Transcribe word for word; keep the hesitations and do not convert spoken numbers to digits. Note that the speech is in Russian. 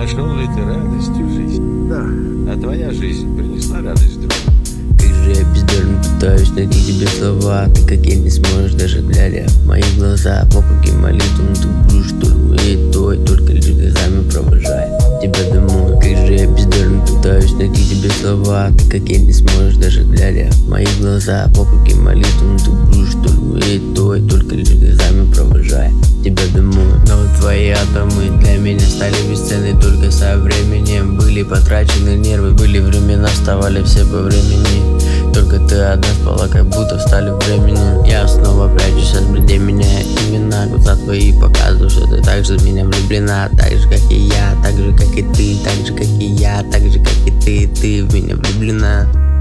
Нашел ли ты радость в жизни? Да. А твоя жизнь принесла радость другим? Как же я бездарно пытаюсь найти тебе слова. Ты как я не сможешь даже глядя в мои глаза. Попуги молитву, но ты будешь только и той, только лишь глазами провожая тебя домой. Как же я бездарно пытаюсь найти тебе слова. Ты как я не сможешь даже глядя в мои глаза. Попуги молитву, но ты будешь только и той, только лишь глазами провожая тебя домой. Но твои атомы для меня стали бесценны только со временем. Были потрачены нервы, были времена, вставали все по времени. Только ты одна спала, как будто встали в времени. Я снова прячусь от людей, меняя имена. Глаза твои показывают, что ты так же в меня влюблена. Так же, как и я, так же, как и ты, так же, как и я, так же, как и ты, ты в меня влюблена.